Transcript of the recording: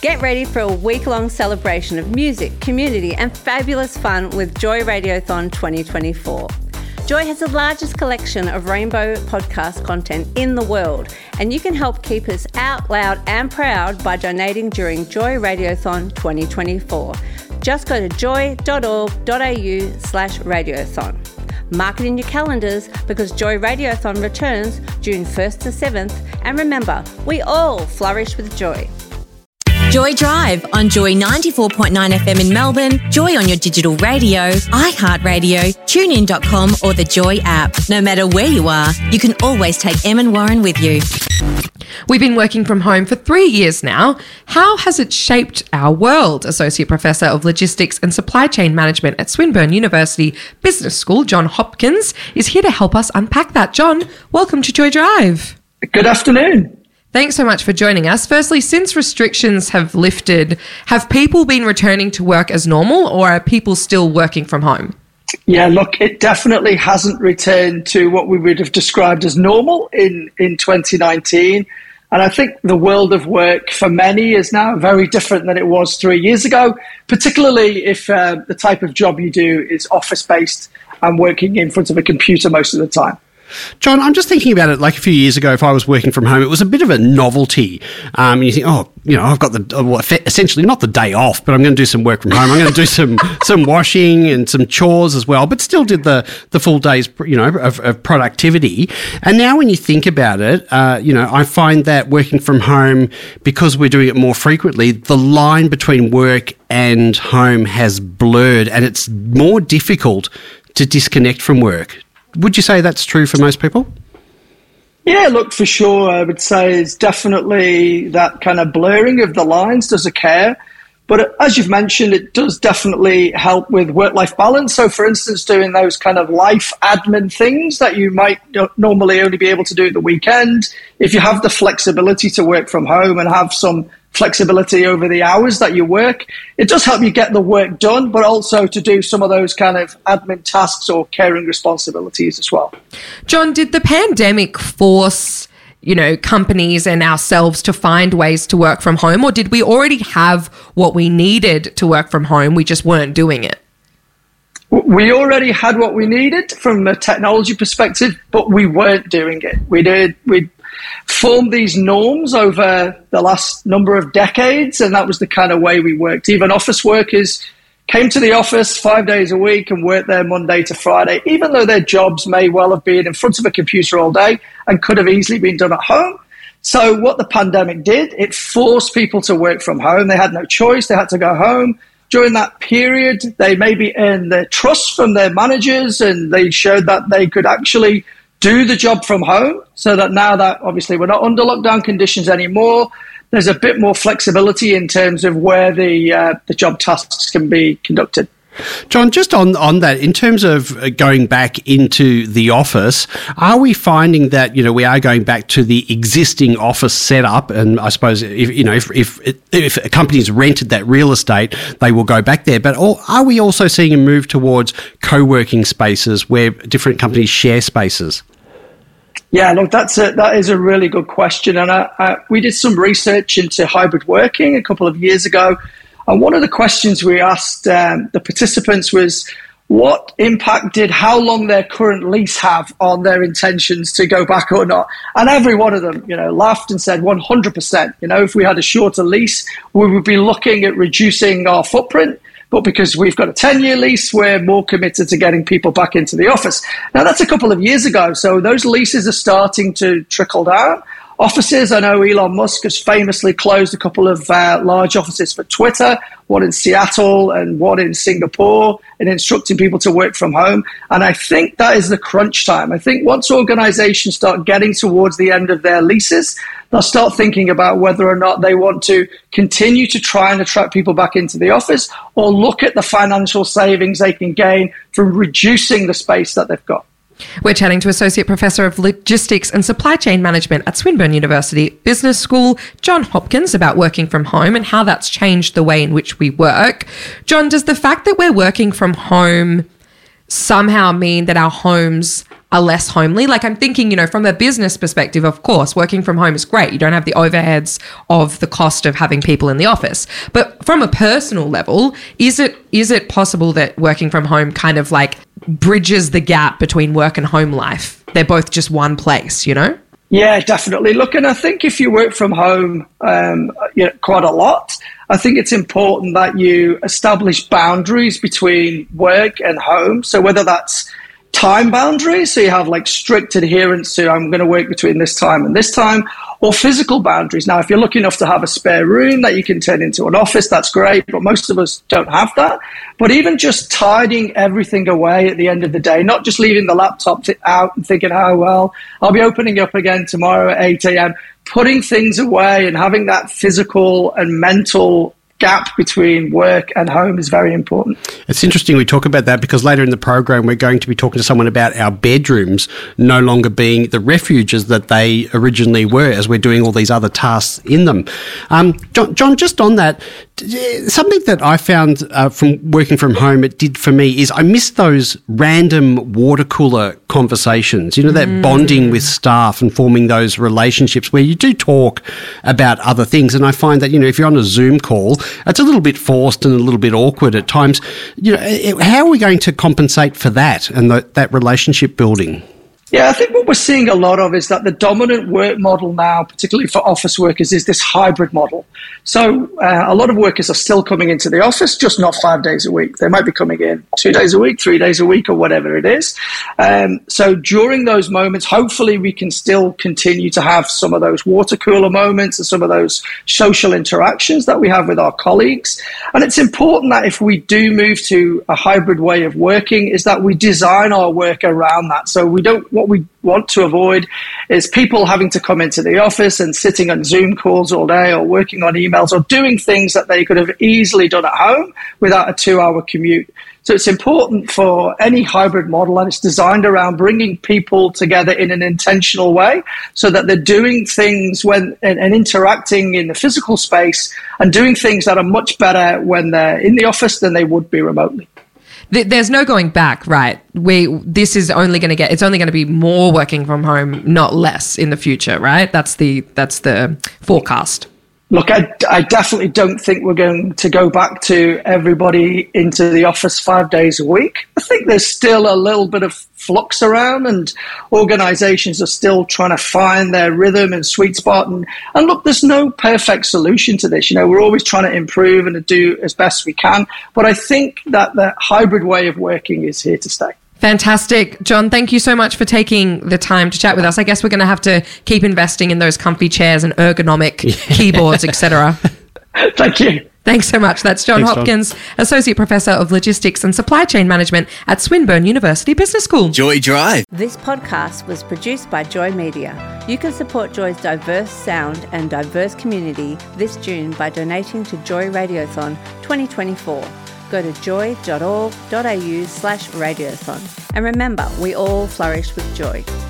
Get ready for a week-long celebration of music, community and fabulous fun with Joy Radiothon 2024. Joy has the largest collection of rainbow podcast content in the world, and you can help keep us out loud and proud by donating during Joy Radiothon 2024. Just go to joy.org.au/radiothon. Mark it in your calendars because Joy Radiothon returns June 1st to 7th, and remember, we all flourish with joy. Joy Drive on Joy 94.9 FM in Melbourne, Joy on your digital radio, iHeartRadio, TuneIn.com or the Joy app. No matter where you are, you can always take Em and Warren with you. We've been working from home for 3 years now. How has it shaped our world? Associate Professor of Logistics and Supply Chain Management at Swinburne University Business School, John Hopkins, is here to help us unpack that. John, welcome to Joy Drive. Good afternoon. Thanks so much for joining us. Firstly, since restrictions have lifted, have people been returning to work as normal or are people still working from home? Yeah, look, it definitely hasn't returned to what we would have described as normal in 2019. And I think the world of work for many is now very different than it was 3 years ago, particularly if the type of job you do is office-based and working in front of a computer most of the time. John, I'm just thinking about it like a few years ago, if I was working from home, it was a bit of a novelty. And you think, I've got essentially not the day off, but I'm going to do some work from home. I'm going to do some washing and some chores as well, but still did the full days, of productivity. And now when you think about it, I find that working from home, because we're doing it more frequently, the line between work and home has blurred and it's more difficult to disconnect from work. Would you say that's true for most people? Yeah, look, for sure. I would say it's definitely that kind of blurring of the lines does occur. But as you've mentioned, it does definitely help with work-life balance. So, for instance, doing those kind of life admin things that you might normally only be able to do at the weekend, if you have the flexibility to work from home and have some flexibility over the hours that you work, it does help you get the work done, but also to do some of those kind of admin tasks or caring responsibilities as well. John, did the pandemic force companies and ourselves to find ways to work from home, or did we already have what we needed to work from home? We just weren't doing it. We already had what we needed from a technology perspective, but we weren't doing it. We formed these norms over the last number of decades, and that was the kind of way we worked. Even office workers came to the office 5 days a week and worked there Monday to Friday, even though their jobs may well have been in front of a computer all day and could have easily been done at home. So what the pandemic did, it forced people to work from home. They had no choice. They had to go home. During that period, they maybe earned their trust from their managers, and they showed that they could actually do the job from home, so that now that obviously we're not under lockdown conditions anymore, there's a bit more flexibility in terms of where the job tasks can be conducted. John, just on that, in terms of going back into the office, are we finding that, we are going back to the existing office setup? And I suppose if companies rented that real estate, they will go back there. But are we also seeing a move towards co-working spaces where different companies share spaces? Yeah, look, that is a really good question. And we did some research into hybrid working a couple of years ago. And one of the questions we asked the participants was, what impact did how long their current lease have on their intentions to go back or not? And every one of them, laughed and said 100%. If we had a shorter lease, we would be looking at reducing our footprint. But because we've got a 10-year lease, we're more committed to getting people back into the office. Now, that's a couple of years ago. So those leases are starting to trickle down. Offices, I know Elon Musk has famously closed a couple of large offices for Twitter, one in Seattle and one in Singapore, and instructing people to work from home. And I think that is the crunch time. I think once organizations start getting towards the end of their leases, they'll start thinking about whether or not they want to continue to try and attract people back into the office or look at the financial savings they can gain from reducing the space that they've got. We're chatting to Associate Professor of Logistics and Supply Chain Management at Swinburne University Business School, John Hopkins, about working from home and how that's changed the way in which we work. John, does the fact that we're working from home somehow mean that our homes are less homely? Like I'm thinking, from a business perspective, of course, working from home is great. You don't have the overheads of the cost of having people in the office. But from a personal level, is it possible that working from home kind of like bridges the gap between work and home life? They're both just one place, Yeah, definitely. Look, and I think if you work from home quite a lot, I think it's important that you establish boundaries between work and home. So whether that's time boundaries, so you have like strict adherence to I'm going to work between this time and this time, or physical boundaries. Now, if you're lucky enough to have a spare room that you can turn into an office, that's great, but most of us don't have that. But even just tidying everything away at the end of the day, not just leaving the laptop out and thinking, oh, well, I'll be opening up again tomorrow at 8 a.m., putting things away and having that physical and mental gap between work and home is very important. It's interesting we talk about that because later in the program we're going to be talking to someone about our bedrooms no longer being the refuges that they originally were as we're doing all these other tasks in them. John, just on that, something that I found from working from home, it did for me, is I missed those random water cooler conversations, that bonding with staff and forming those relationships where you do talk about other things. And I find that, if you're on a Zoom call, it's a little bit forced and a little bit awkward at times. How are we going to compensate for that and that relationship building? Yeah, I think what we're seeing a lot of is that the dominant work model now, particularly for office workers, is this hybrid model. So a lot of workers are still coming into the office, just not 5 days a week. They might be coming in 2 days a week, 3 days a week, or whatever it is. So during those moments, hopefully we can still continue to have some of those water cooler moments and some of those social interactions that we have with our colleagues. And it's important that if we do move to a hybrid way of working, is that we design our work around that. So what we want to avoid is people having to come into the office and sitting on Zoom calls all day or working on emails or doing things that they could have easily done at home without a 2-hour commute. So it's important for any hybrid model, and it's designed around bringing people together in an intentional way so that they're doing things and interacting in the physical space and doing things that are much better when they're in the office than they would be remotely. There's no going back, right? It's only going to be more working from home, not less in the future, right? That's the forecast. Look, I definitely don't think we're going to go back to everybody into the office 5 days a week. I think there's still a little bit of flux around and organizations are still trying to find their rhythm and sweet spot. And look, there's no perfect solution to this. We're always trying to improve and to do as best we can. But I think that the hybrid way of working is here to stay. Fantastic. John, thank you so much for taking the time to chat with us. I guess we're going to have to keep investing in those comfy chairs and ergonomic keyboards, etc. Thank you. Thanks so much. That's John Hopkins, Associate Professor of Logistics and Supply Chain Management at Swinburne University Business School. Joy Drive. This podcast was produced by Joy Media. You can support Joy's diverse sound and diverse community this June by donating to Joy Radiothon 2024. Go to joy.org.au/radiothon. And remember, we all flourish with joy.